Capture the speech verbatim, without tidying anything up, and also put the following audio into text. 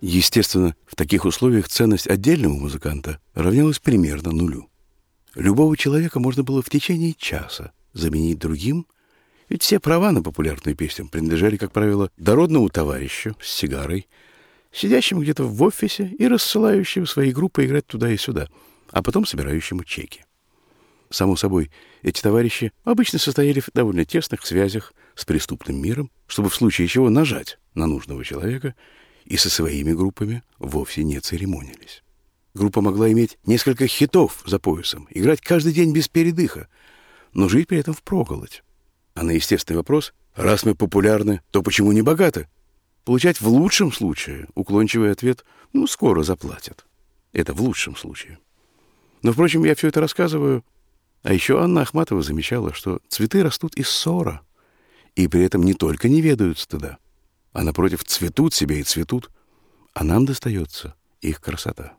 Естественно, в таких условиях ценность отдельного музыканта равнялась примерно нулю. Любого человека можно было в течение часа заменить другим, ведь все права на популярную песню принадлежали, как правило, дородному товарищу с сигарой, сидящему где-то в офисе и рассылающему свои группы играть туда и сюда, а потом собирающему чеки. Само собой, эти товарищи обычно состояли в довольно тесных связях с преступным миром, чтобы в случае чего нажать на нужного человека, и со своими группами вовсе не церемонились. Группа могла иметь несколько хитов за поясом, играть каждый день без передыха, но жить при этом впроголодь. А на естественный вопрос «раз мы популярны, то почему не богаты?» получать в лучшем случае уклончивый ответ «ну, скоро заплатят». Это в лучшем случае. Но, впрочем, я все это рассказываю. А еще Анна Ахматова замечала, что цветы растут из ссора, и при этом не только не ведают стыда, а, напротив, цветут себе и цветут, а нам достается их красота.